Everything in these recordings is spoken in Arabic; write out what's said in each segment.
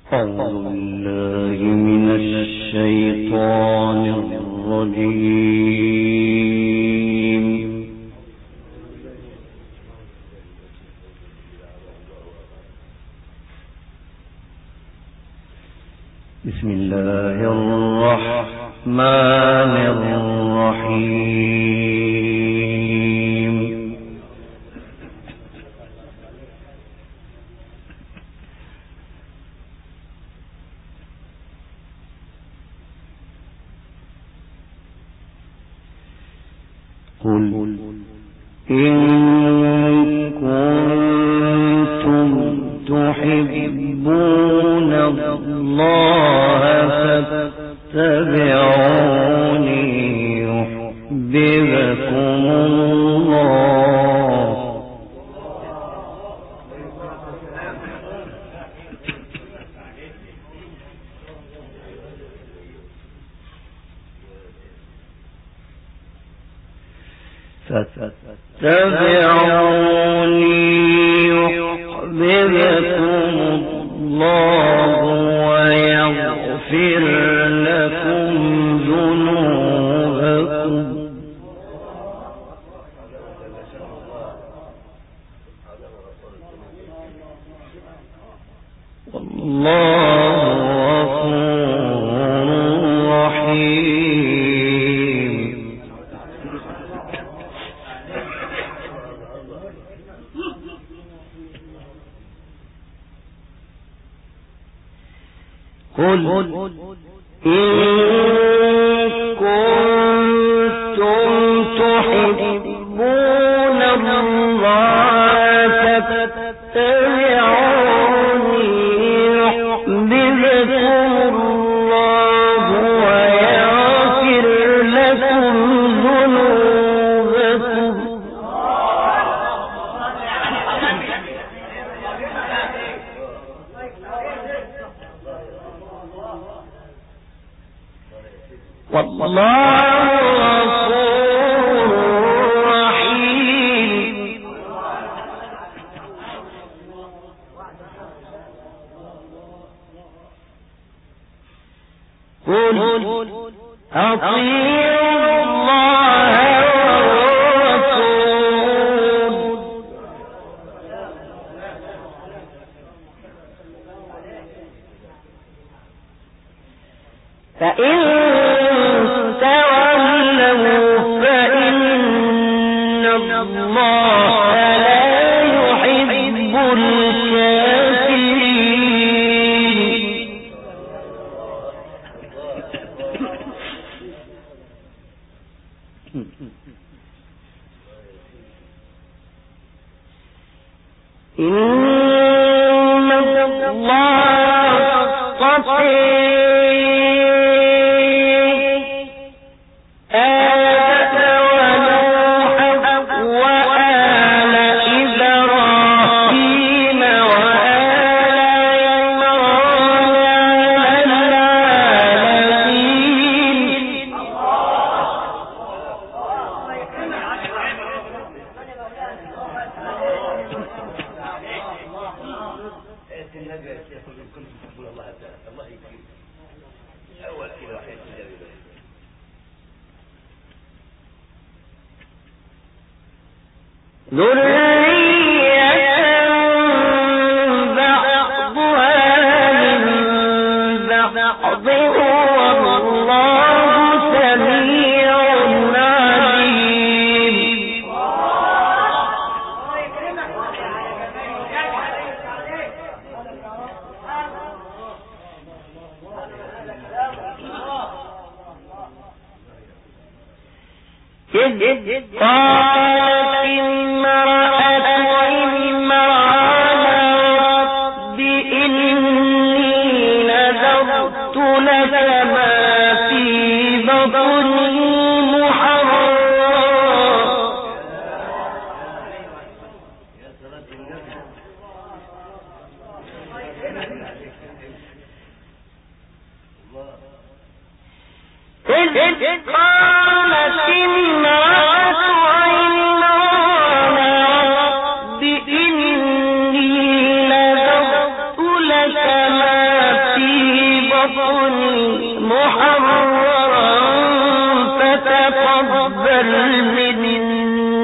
بسم الله الرحمن الرحيم. قل إن كنتم تحبون الله فاتبعوني يحببكم الله. فاتبعوني يحببكم الله ويغفر لكم ذنوبكم والله غفور رحيم. قل إن كنتم تحبون الله فاتبعوني يحببكم الله ويغفر لكم ذنوبكم والله غفور رحيم. قل أطيعوا الله والرسول فإن تولوا فإن الله لا يحب الكافرين. إن الله اصطفى ما بطني محررا فتقبل مني.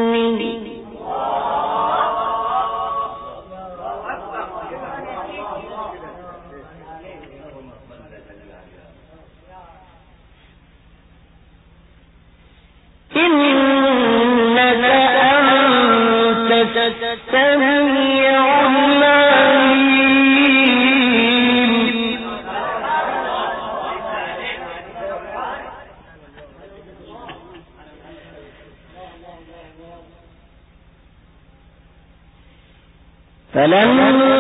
إنك أنت السميع العليم. فلما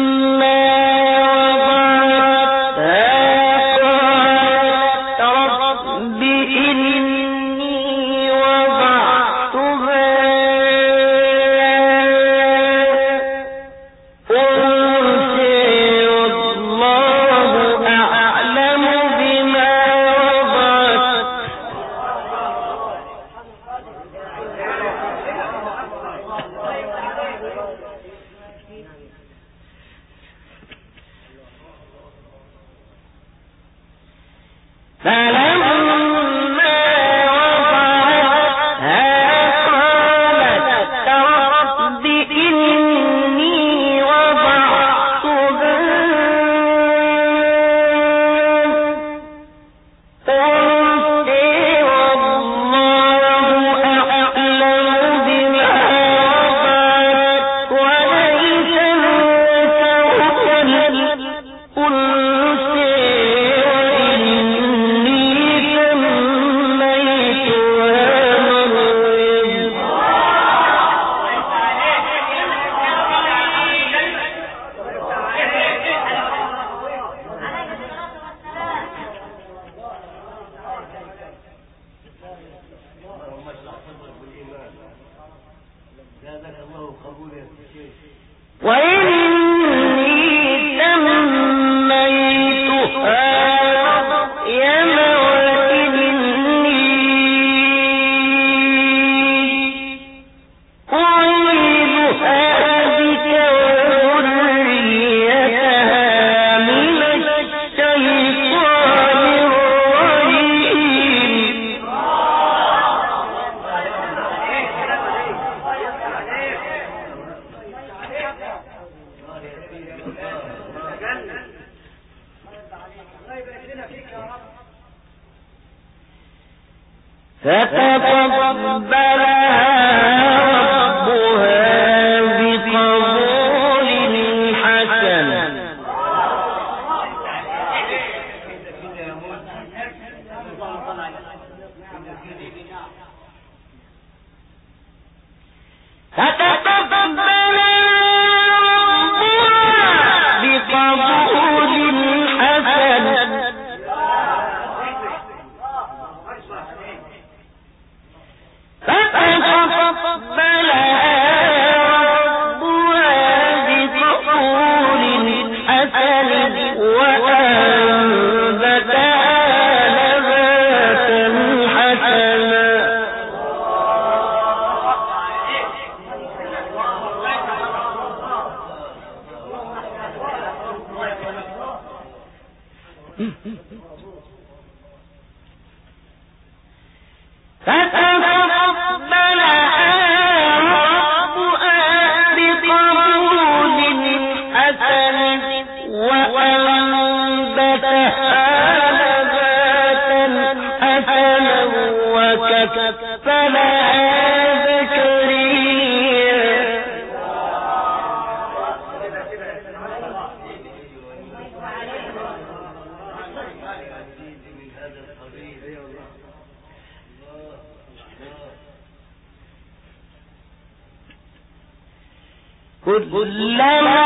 كلما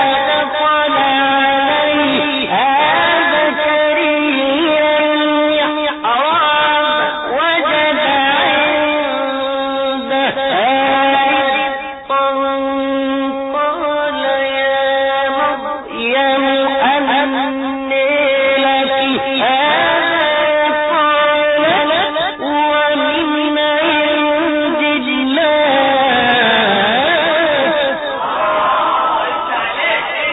دخل عليها زكريا المحراب وجد عندها رزقا قال يا مريم أنى لك هذا قالت ومن عند الله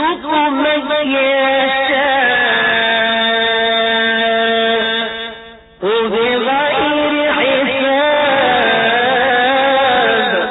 من يشاء وبغير حساب.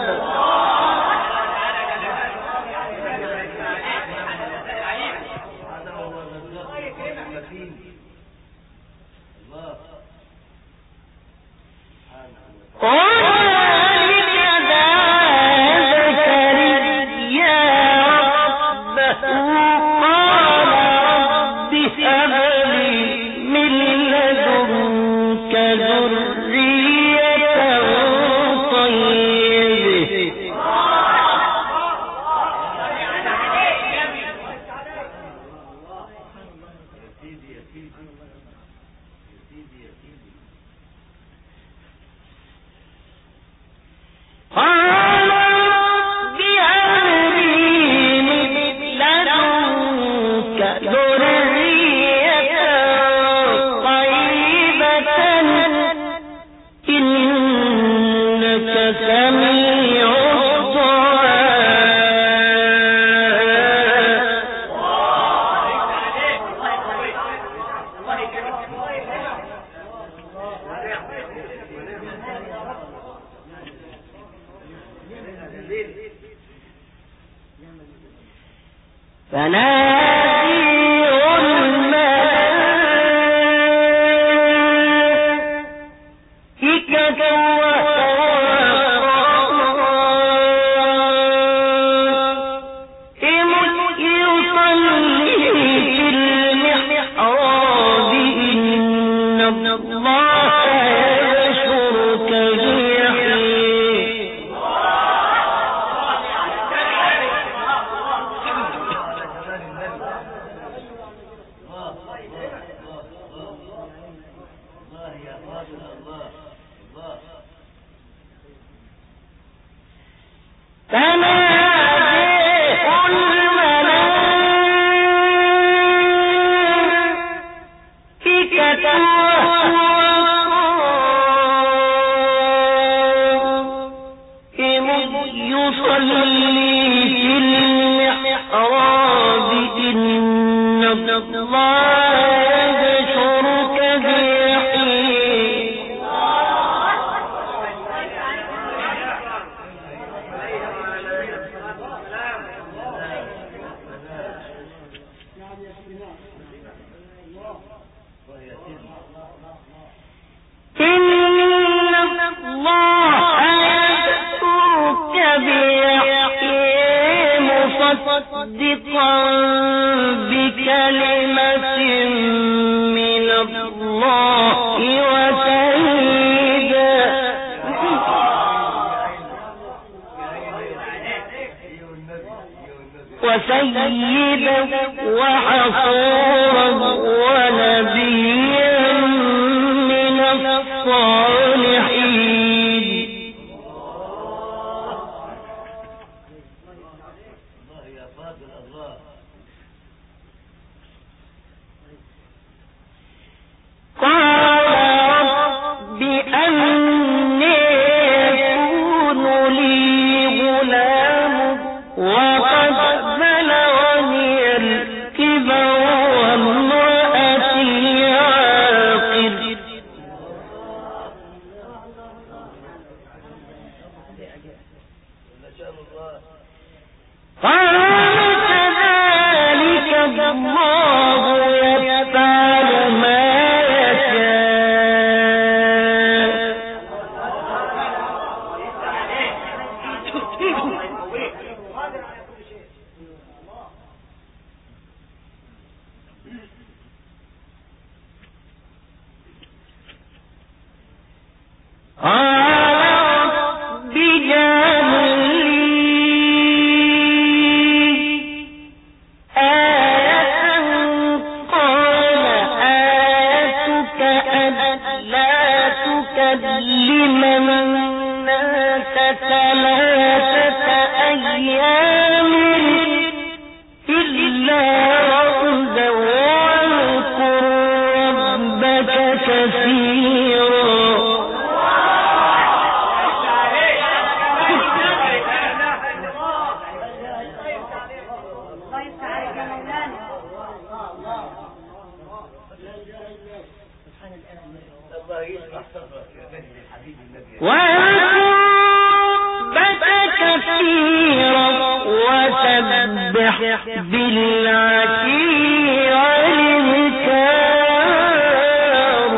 مصدقا بكلمة من الله وسيدا وحصورا ونبيا من الصالحين. قال رب أني يكون لي غلام وقد بلغني الكبر وامرأتي عاقر. قال كذلك كثيرا وسبح بالعشي والإبكار.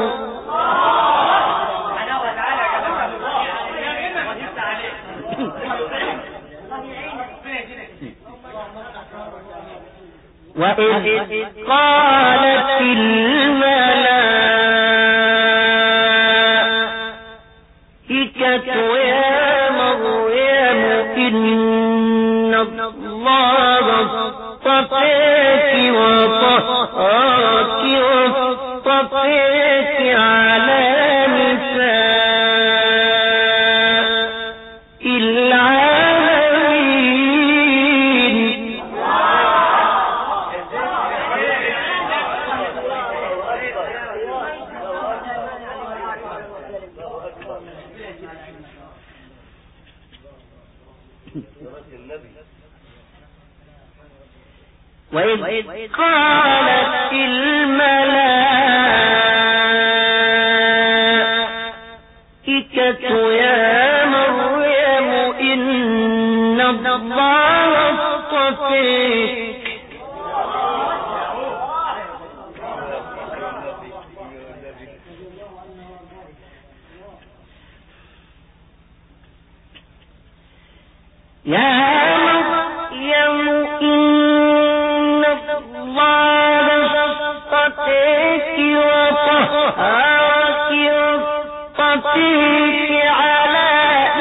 وإذ قالت الملائكة يا مريم إن الله اصطفاك وطهرك واصطفاك على نساء العالمين. وإذ قالت الملائكة يا مريم إن الله اصطفاك يا مريم إن الله اصطفاك وطهرك واصطفاك على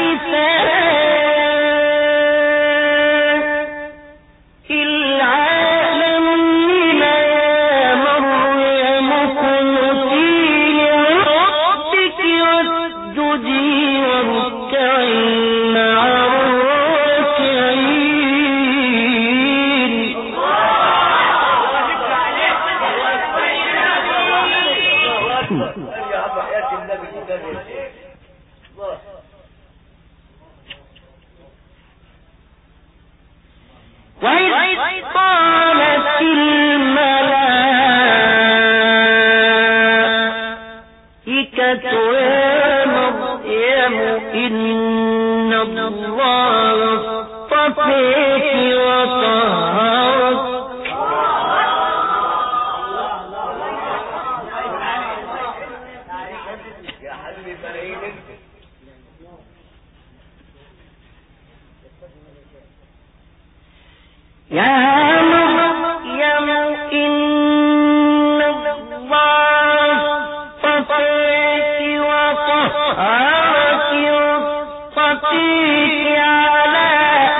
نساء العالمين. يا مريم اقنتي لربك واسجدي واركعي مع وإذ قالت الملائكة يا مريم إن الله اصطفاك وطهرك يا مريم إن الله اصطفاك وطهرك واصطفاك على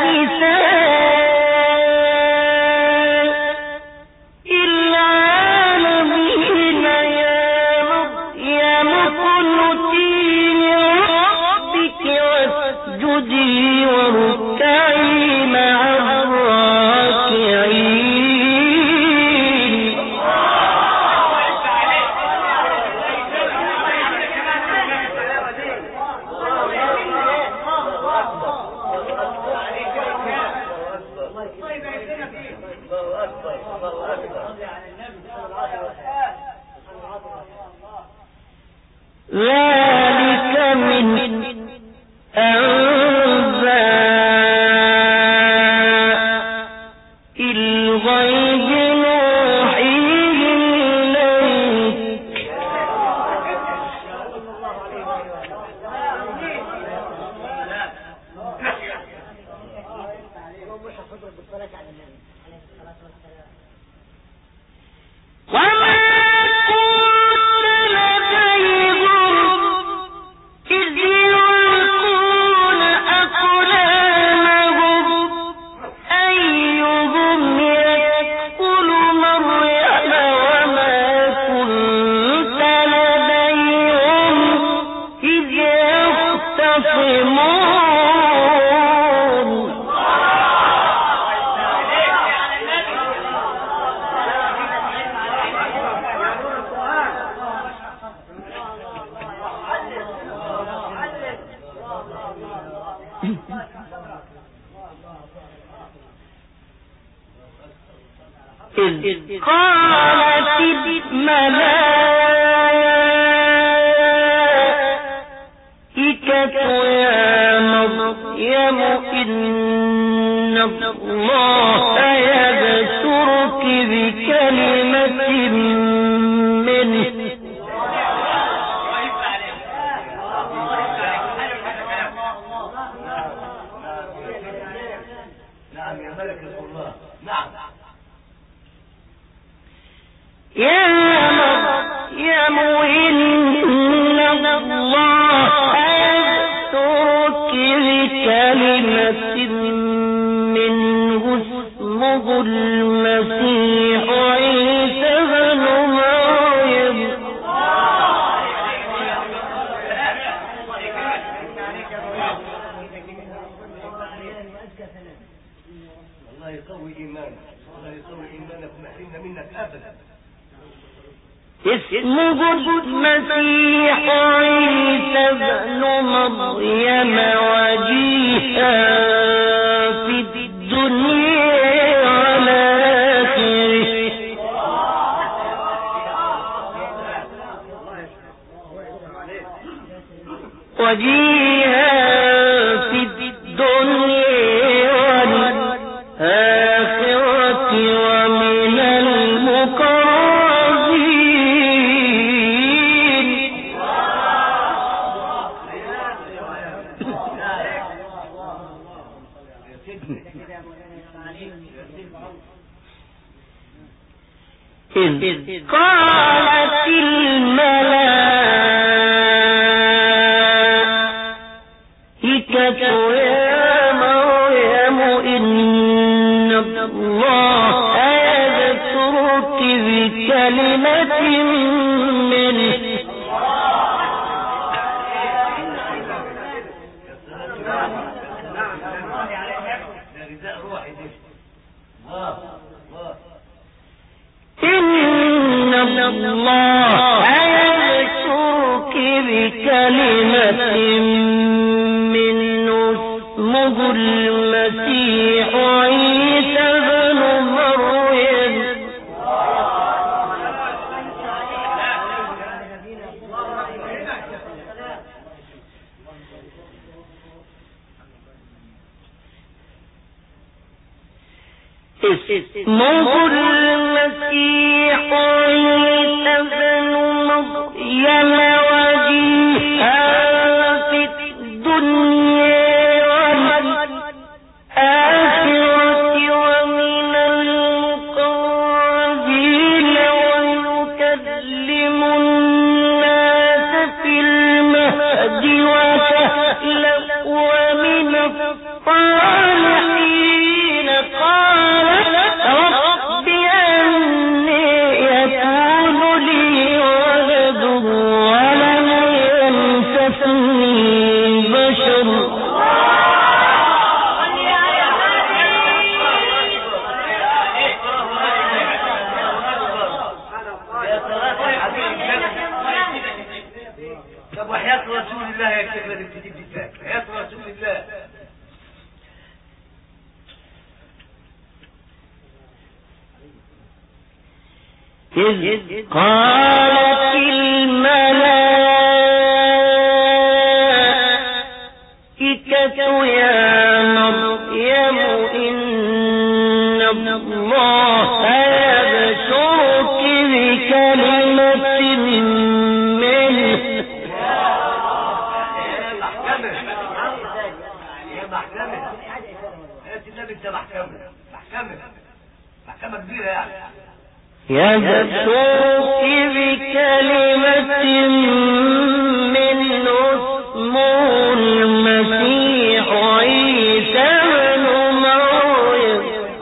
نساء العالمين. يا مريم اقنتي لربك واسجدي واركعي مع ذلك من أنباء الغيب نوحيه إليك. وما إذ قالت الملائكة يا مريم إن الله يبشرك بكلمة منه يا مريم إن الله يبشرك بكلمة منه اسمه المسيح عيسى بن مريم الله يقوي إيمانك، الله يقوي إيمانك وما يحرمنا منك أبدا. اسمه المسيح عيسى بن مريم وجيها في الدنيا والآخرة وجيها في الدنيا والآخرة ومن المقربين. إذ قالت الملائكة يا مريم إن الله يبشرك بكلمة منه إن الله يبشرك بكلمة منه اسمه المسيح عيسى بن مريم اسمه المسيح عيسى بن مريم وجيها في الدنيا والآخرة ومن المقربين ويكلم الناس في المهد وكهلا ومن الصالحين. قال رب أني يكون لي ولد ولم يمسسني بشر طب وحياة رسول الله يا شيخ لازم تجيب جدك، حياة رسول الله. إذ قالت الملائكة يا مريم إن الله يبشرك بكلمة منه يا محكمة انت النبي انت محكمة كبيرة يعني. يبشرك بكلمة منه اسمه المسيح عيسى بن مريم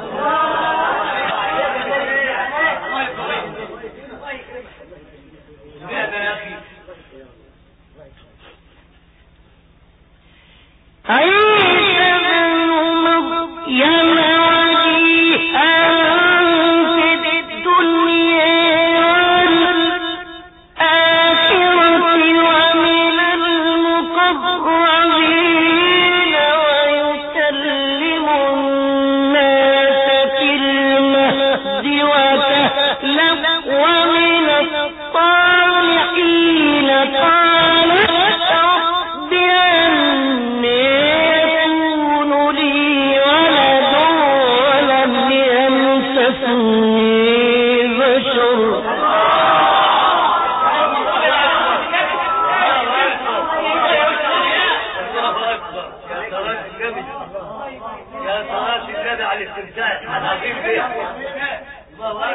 عيسى بن مريم وجيها في الدنيا والآخرة ومن المقربين ويكلم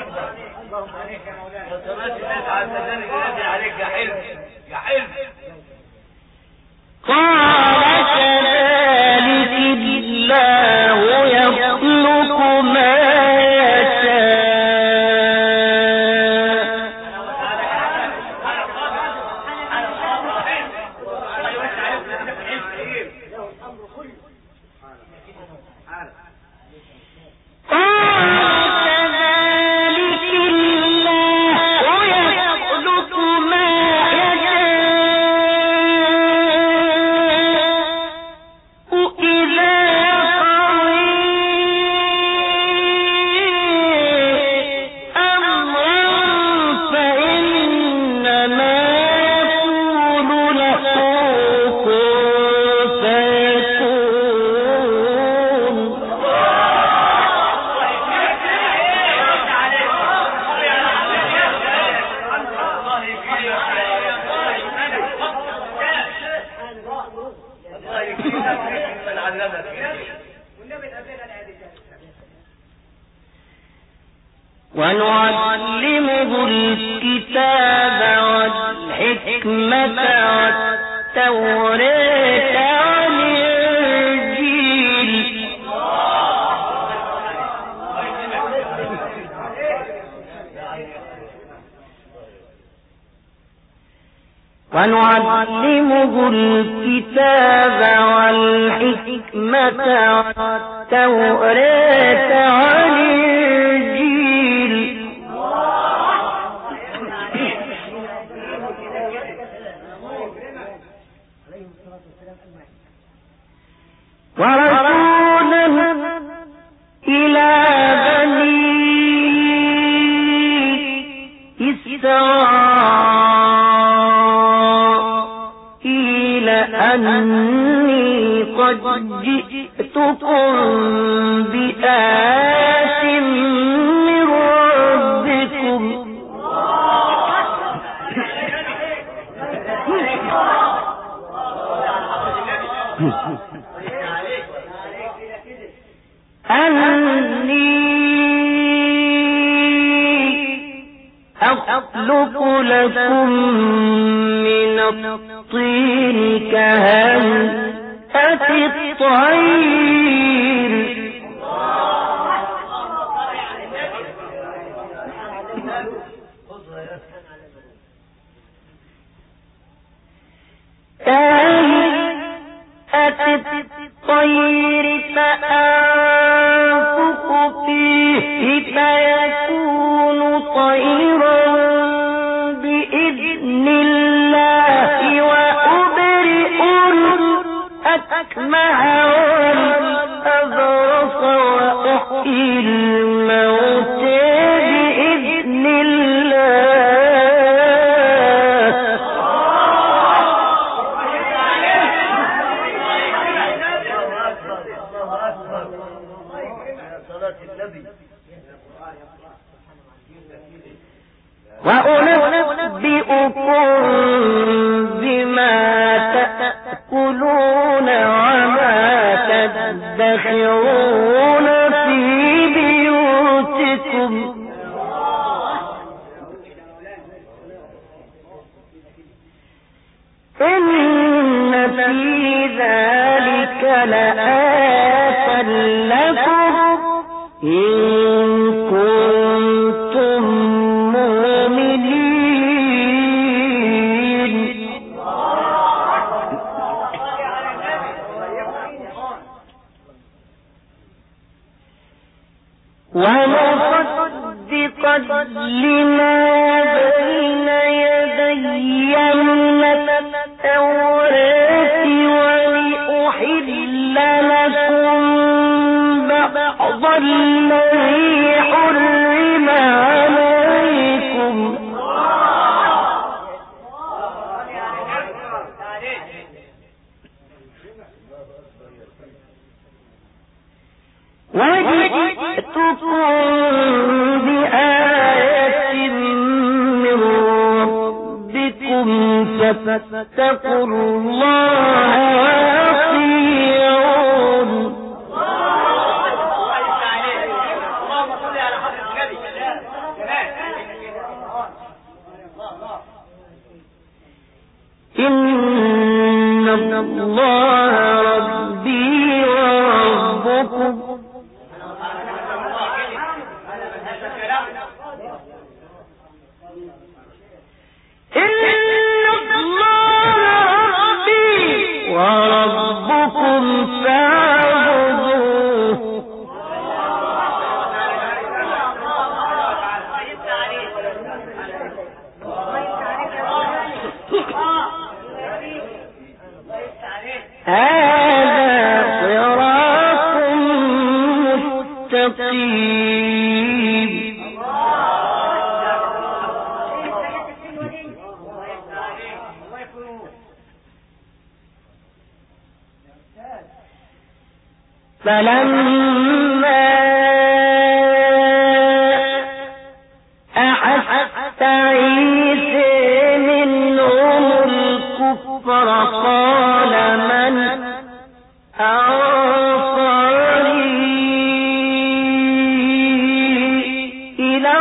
عليك يا حلم يا حلم. قال كذلك الله يخلق ما يشاء. ونعلمه الكتاب والحكمة والتوراة والإنجيل ونعلمه الكتاب والحكمة والتوراة والإنجيل ورسولا إلى بني إسرائيل أني قد جئتكم بآية من ربكم أني أخلق لكم من الطين كهيئة الطير الطير فأنفخ فيه فيكون طيرا بإذن الله وأبرئ الأكمه والأبرص وأحيي الموتى بإذن الله وأنبئكم بما تأكلون وما تدخرون في بيوتكم إن في ذلك لآية لكم إن كنتم مؤمنين ومصدقا لما بين يدي من التوراة ولأحل لكم بعض الذي حرم عليكم وجئتكم بآية من ربكم فاتقوا الله وأطيعون الله ربي وربكم وربكم فاعبدوه هذا صراط مستقيم. فلما أحس عيسى منهم الكفر قال من أنصاري إلى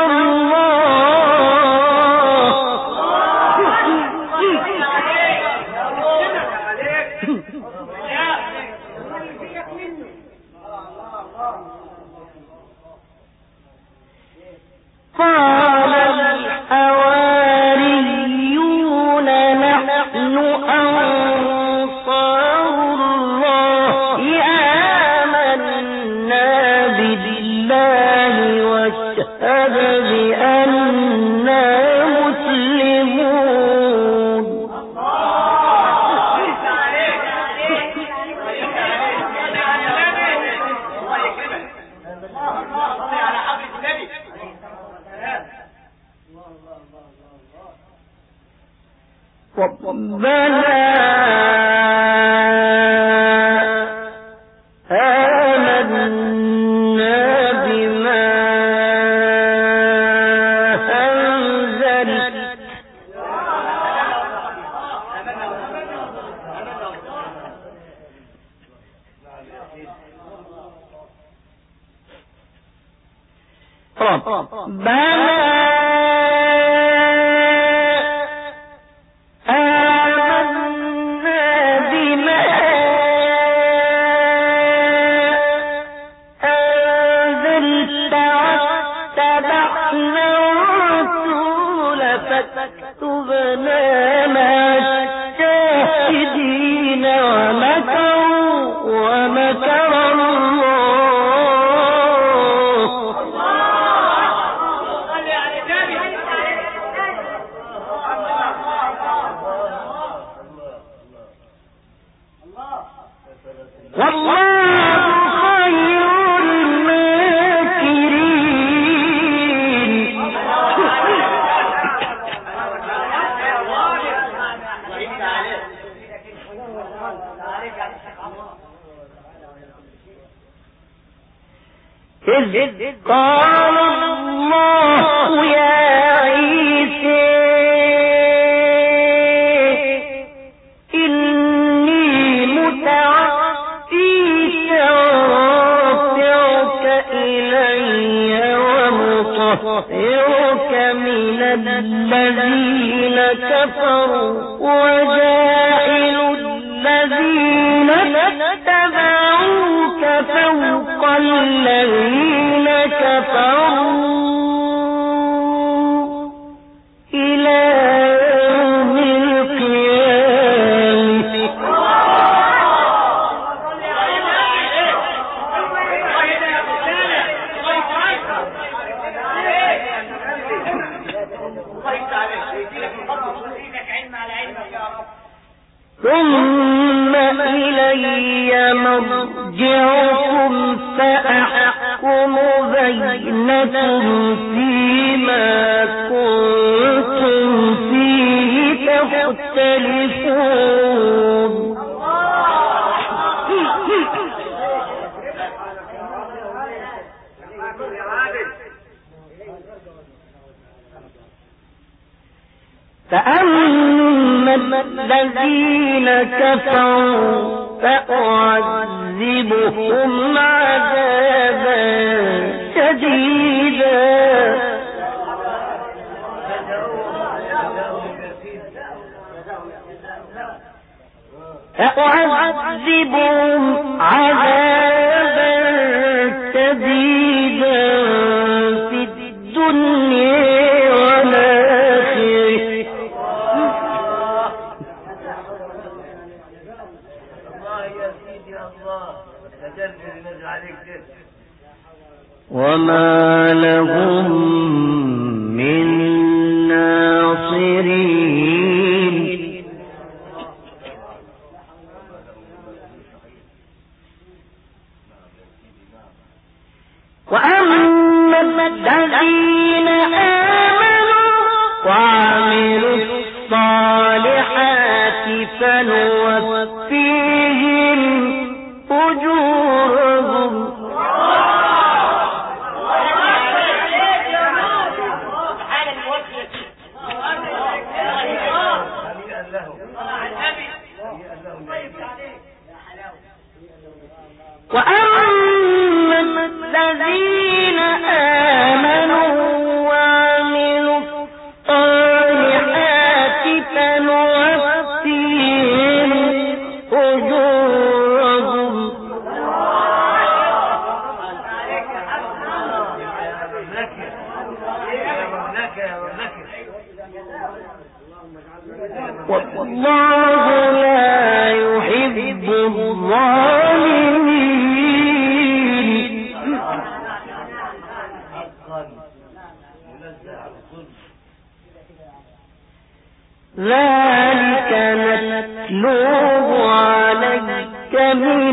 قال الحواريون نحن أنصار الله آمنا بالله واشهد بأننا مسلمون. ربنا آمنا بما أنزلت فاكتبنا مع الشاهدين ومكر إذ قال الله يا عيسى إني متوفيك ورافعك إلي ومطهرك من الذين كفروا وجاعل الذين اتبعوك فوق الذين كفروا إلى يوم القيامة. ثم إلي مرجعكم فأحكم بينكم فيما كنتم فيه تختلفون. فأما الذين كفروا فأعذبهم عذابا شديدا أعذبهم عذابا شديدا في الدنيا والآخرة. الله يا سيدي الله تجلل نزل عليك كده. وما لهم من ناصرين. وأما الذين آمنوا وعملوا الصالحات فنوفيهم أجورهم. وأما الذين آمنوا وعملوا الصالحات فنوفيهم أجورهم. والله لا يحب الظالمين. ذلك نتلوه عليك من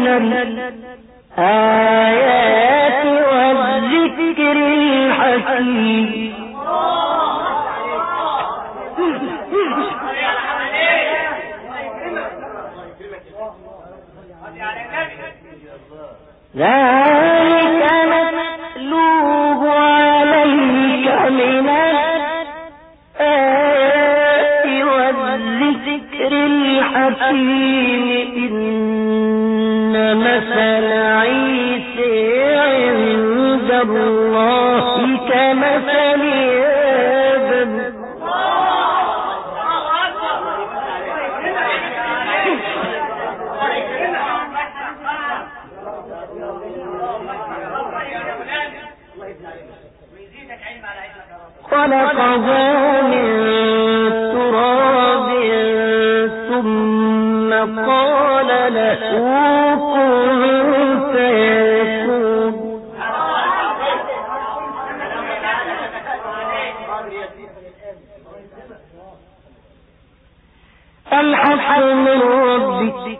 الآيات والذكر الحكيم. ذلك نتلوه عليك من الآيات والذكر الحكيم. إن مثل عيسى عند الله كمثل آدم. خلقه من تراب ثم قال له كن فيكون. الحق من ربك.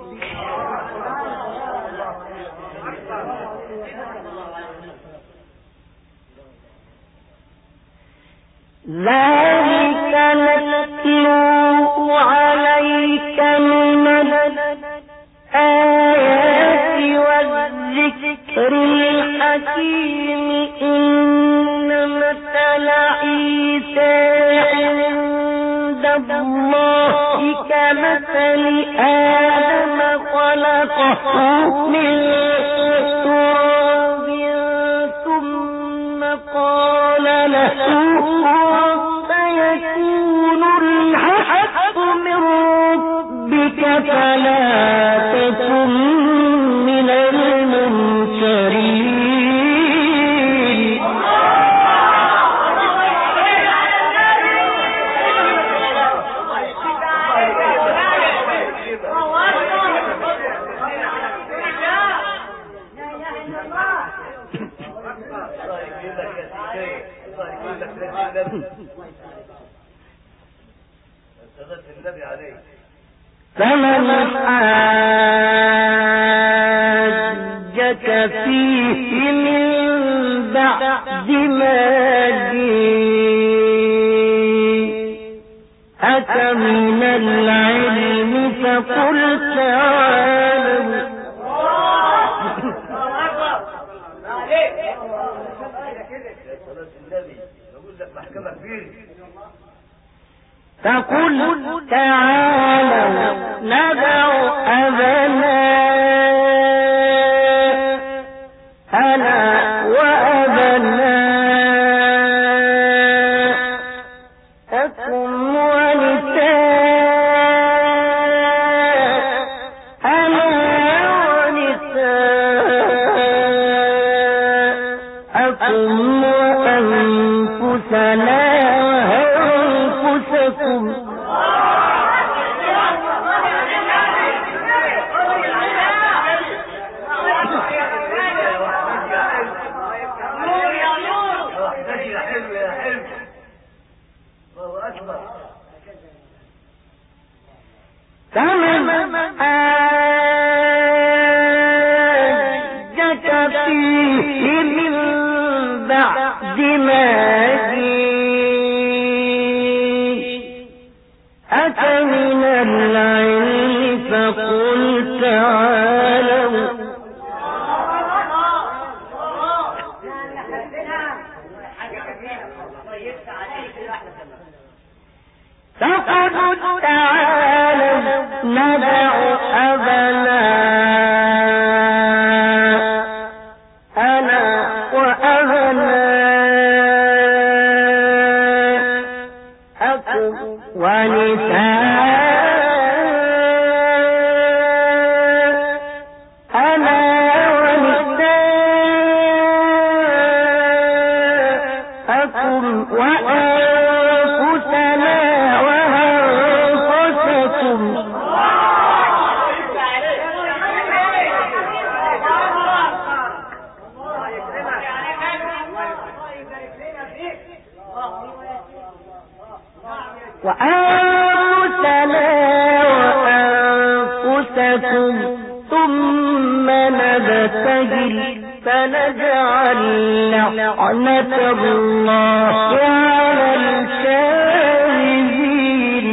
ذلك نتلوه عليك من الآيات والذكر الحكيم. إن مثل عيسى عند الله كمثل آدم خلقه من تراب ثم قال له فيكون الحق من ربك فلا تكن من الممترين. فمن حاجك فيه من بعد ما جاءك من العلم فقل تعالوا ندع أبناءنا وأبناءكم ونساءكم وأنفسنا وأنفسكم فمن حاجك فيه من بعد ما جاءك من العلم فقل تعالوا ندع أبناءنا وأبناءكم ونساءنا ونساءكم وأنفسنا وأنفسكم ثم نبتهل فنجعل لعنة الله على الكاذبين.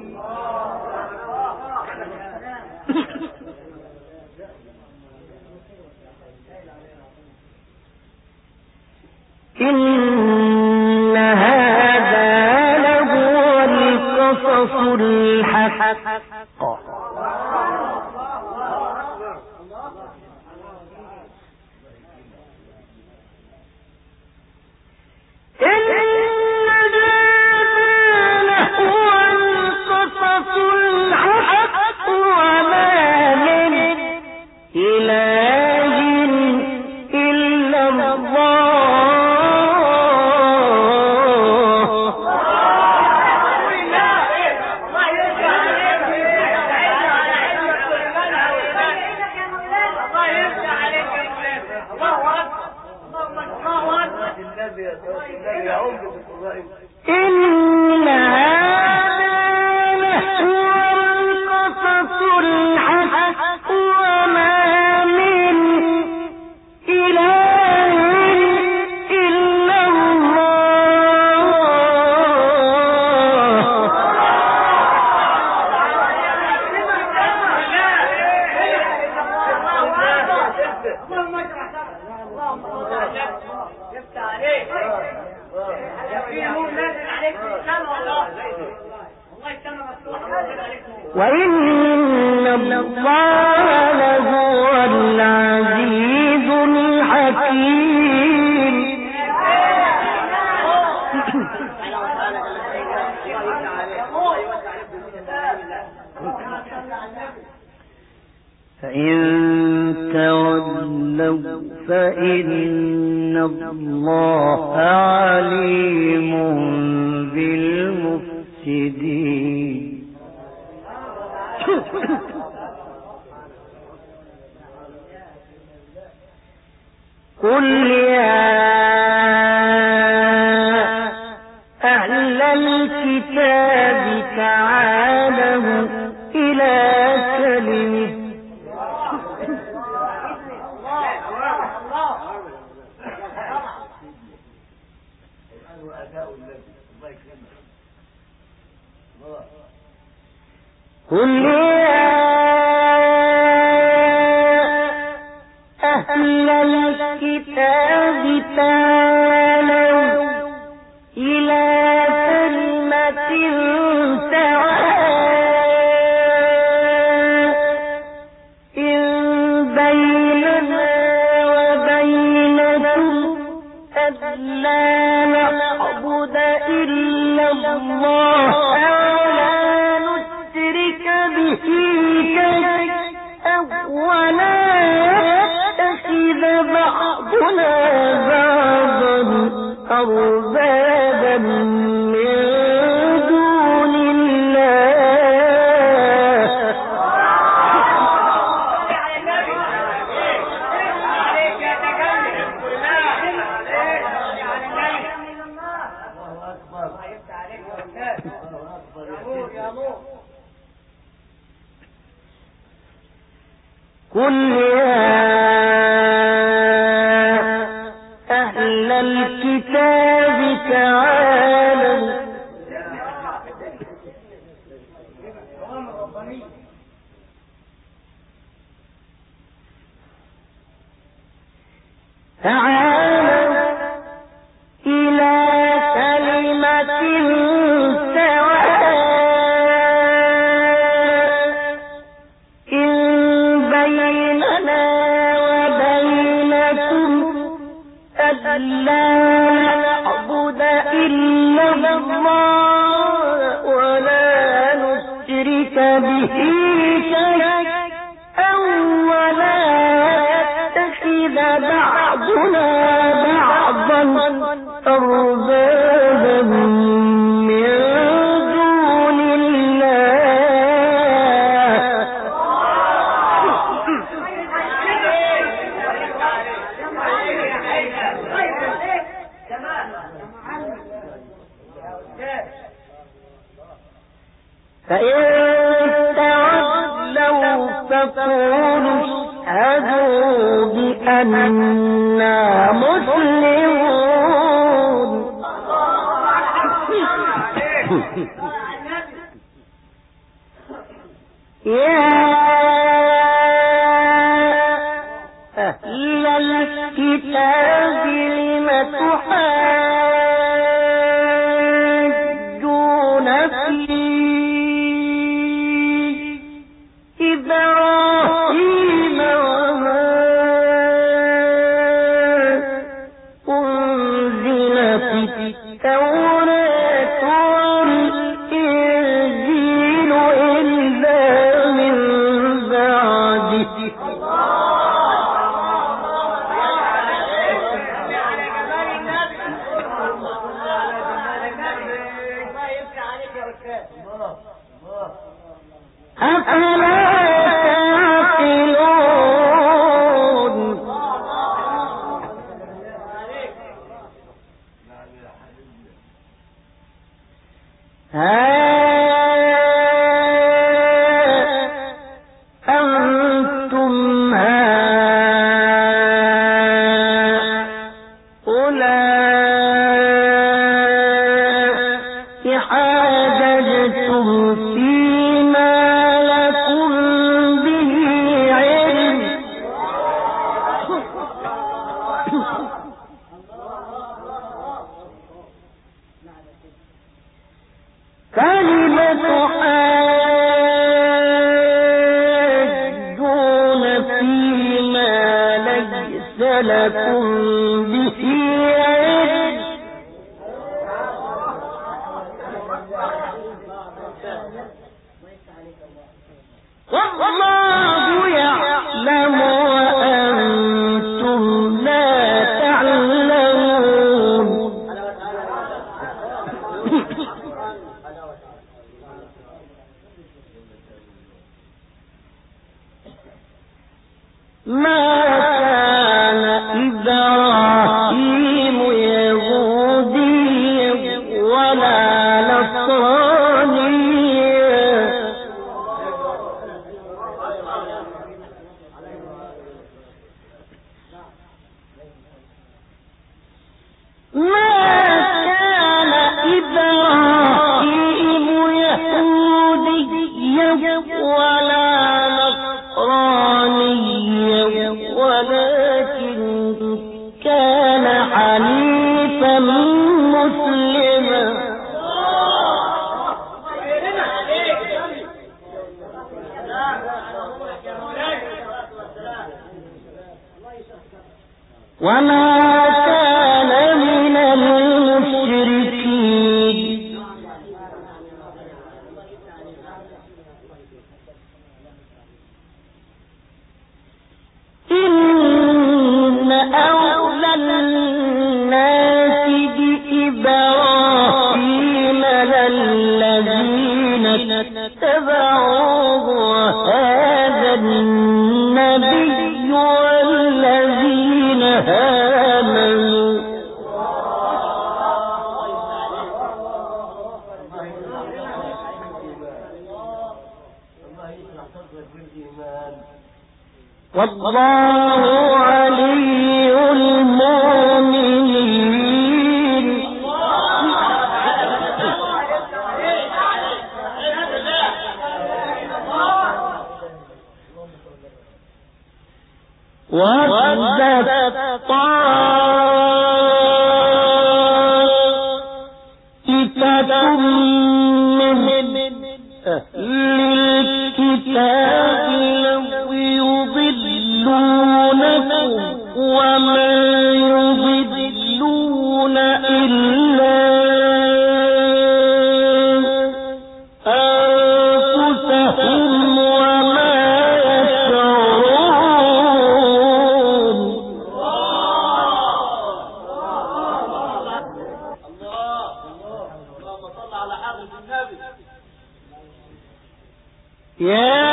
إن هذا لهو القصص الحق وإن الله لهو العزيز الحكيم. فإن تولوا فإن الله عليم بالمفسدين. قل يا أهل الكتاب تعالوا إلى كلمة قل يا أهل الكتاب تعالوا إلى كلمة سواء بيننا وبينكم ألا نعبد إلا الله ولا نشرك به شيئا ولا يتخذ بعضنا بعضا أربابا قل يا أهل الكتاب تعالوا إلى كلمة سواء بيننا وبينكم ألا نعبد إلا الله ولا نشرك به شيئا ولا يتخذ بعضنا بعضا أربابا من دون الله فإن تولوا فقولوا اشهدوا بأننا مسلمون يا أهل الكتاب لم تحاجون في إبراهيم وما أنزلت التوراة والإنجيل إلا من بعده أفلا تعقلون ها أنتم هؤلاء حاججتم فيما لكم به علم فلم تحاجون فيما ليس لكم به علم والله يعلم وأنتم لا تعلمون ما كان إبراهيم يهوديا ولا نصرانيا ما كان إبراهيم يهوديا ولا نصرانيا ولكن كان حنيفا مسلما وما كان من المشركين إن أولى الناس بإبراهيم والله علي المؤمنين. ودت طائفة من أهل الكتاب لو يضلونكم وما يضلون إلا أنفسهم وما يشعرون. يا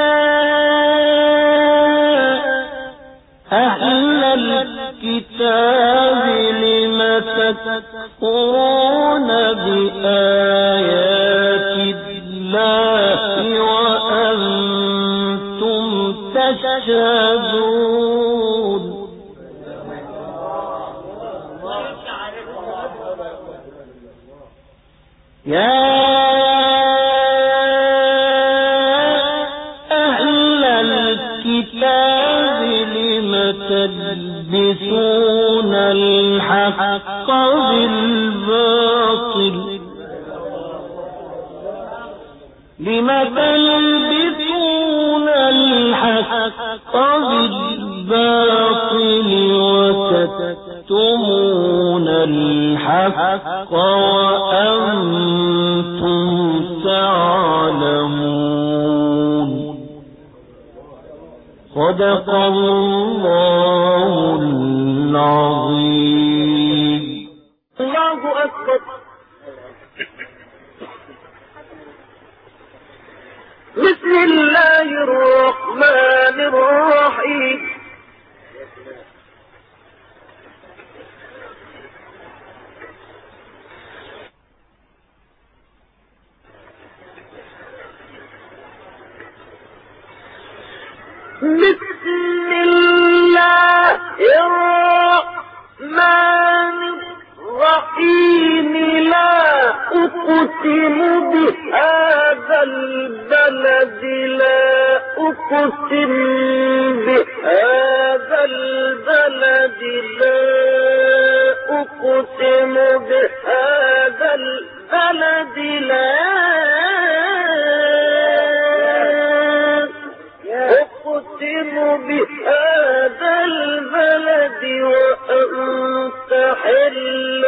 أهل الكتاب لم تكفرون بآيات الله وأنتم تشهدون. يا تلبسون الحق بالباطل لم تلبسون الحق بالباطل وتكتمون الحق وأنتم تعلمون. صدق الله العظيم. الله أكبر. بسم الله الرحمن الرحيم. بسم الله الرحمن الرحيم. لا أقسم بهذا البلد لا أقسم بهذا البلد لا أقسم بهذا البلد لا أقسم بهذا البلد وأنت حل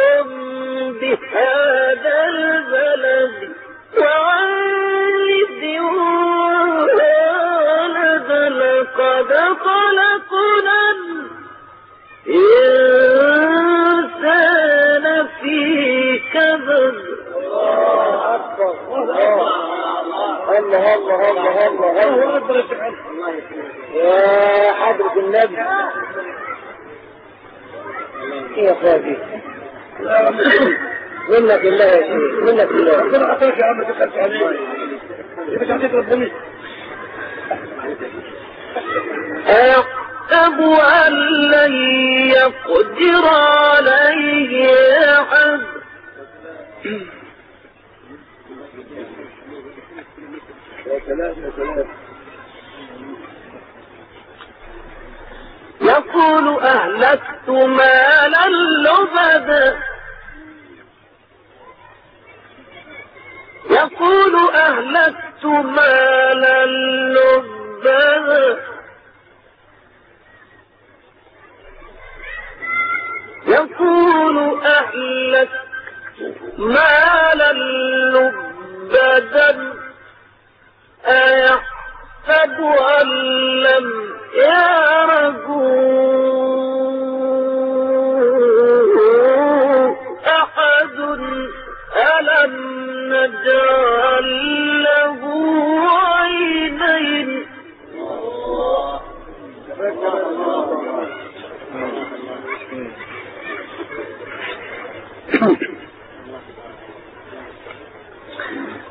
بهذا البلد وعلد وولد لقد خلقنا الإنسان في كبد. الله الله الله الله الله يا حضرة النبي يا خالي منك الله يا شيخ منك الله. ربنا عطاك يا عم دخلت عليه مش عطيك ربنا. أيحسب أن لن يقدر عليه أحد. يقول أهلكت مالا لبدا. يقول أهلكت مالا لبدا. يقول أهلكت مالا لبدا. أيحسب أن لم يره أحد. ألم نجعل له عينين.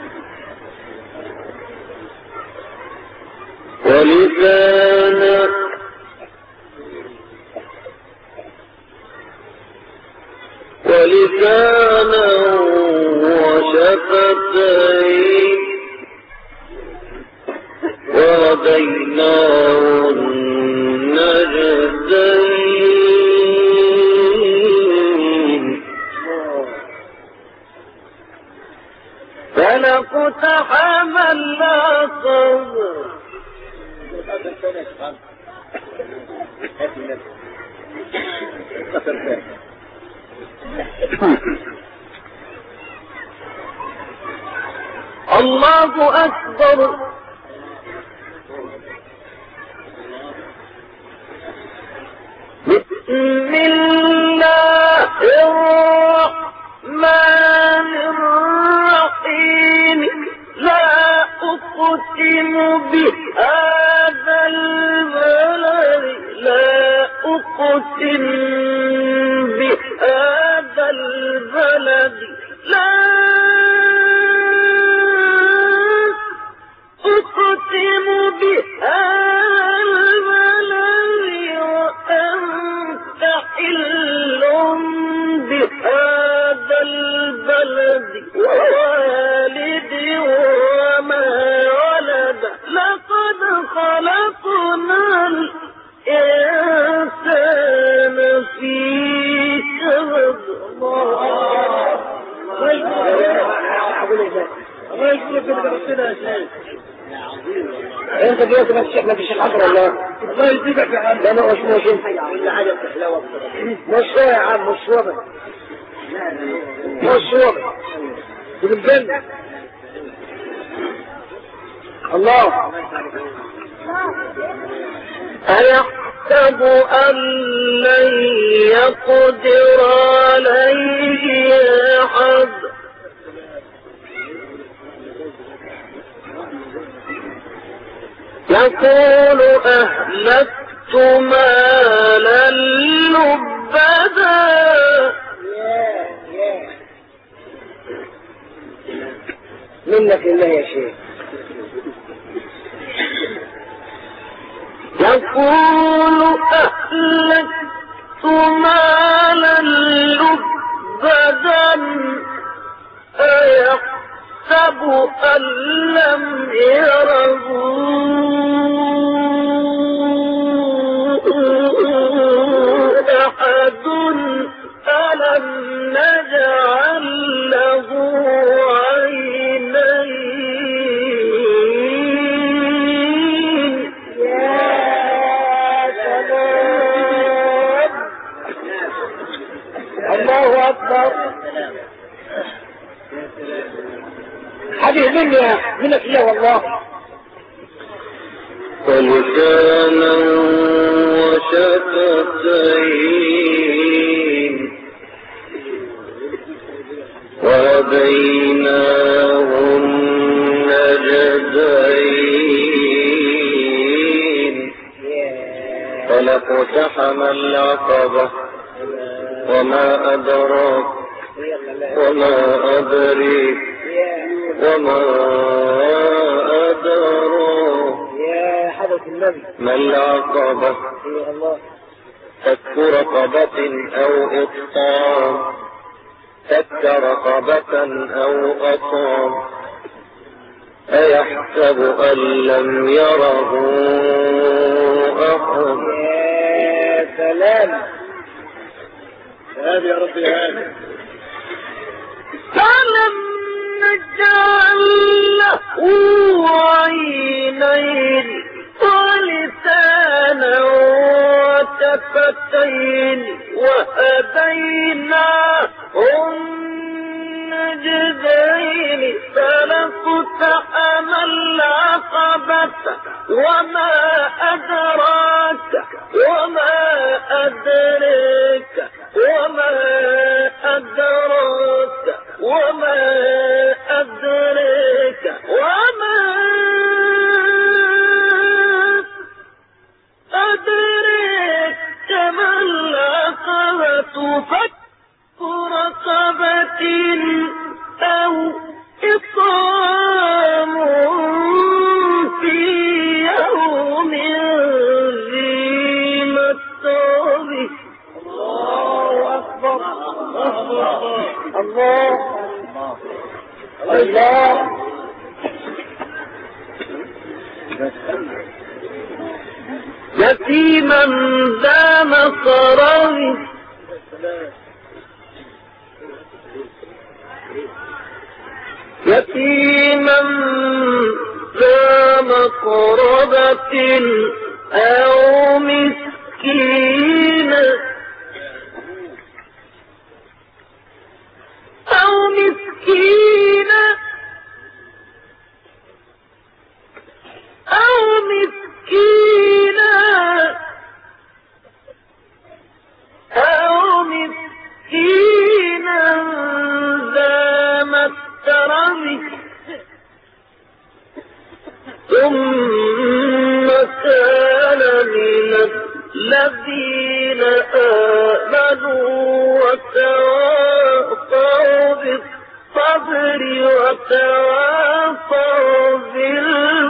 ولسانا الشفتين وهديناه النجدين فلقتحم العقبة الله أكبر بسم الله الرحمن الرحيم لا أقسم بهذا البلد لا أقسم بهذا البلد لا أقسم بهذا البلد وأنت حل بهذا البلد ووالد وما ولد لقد خلقنا الإنسان في كبد الله يجزيك بربنا يا شيخ. انت دلوقتي بس الشيخ ما فيش الحضر ولا الله يجزيك يا عم. لا ما مش كل حاجه بتحلى مش يا عم مش وضع مش وضع بالجنة الله أيحسب أن لن يقدر عليه أحد يقول أهلكت مالا لبدا منك لله يا شيخ. يقول أهلكت مالا لبدا أيحسب أن لم يره أحد ألم نجعل له عينين يا سلام الله أكبر. حديث منك يا والله. ولسانا وشفتين وهديناه النجدين فلاقتحم العقبة وما أدراك وما أدريك وما أدراك يا حضرة النبي ما العقبة فك رقبة أو إطعام فك رقبة أو أطعام أيحسب أن لم يره أحد يا سلام هذه يا ربي هذه فلم نجعل له عينين ولسانا وشفتين وهديناه النجدين فلاقتحم العقبة وما أدراك وما أدريك وما أدراك وما أدريك وما أدريك ما العقبة فك رقبة أو إطعام في يوم ذي مسغبة. الله أكبر الله الله يتيما ذا مقربة يتيما ذا مقربة أو مسكينا أو مسكينا أو مسكينا أو مسكينا ذا متربة ثم كان من الذين آمنوا وتواصوا بالصبر وتواصوا بالصبر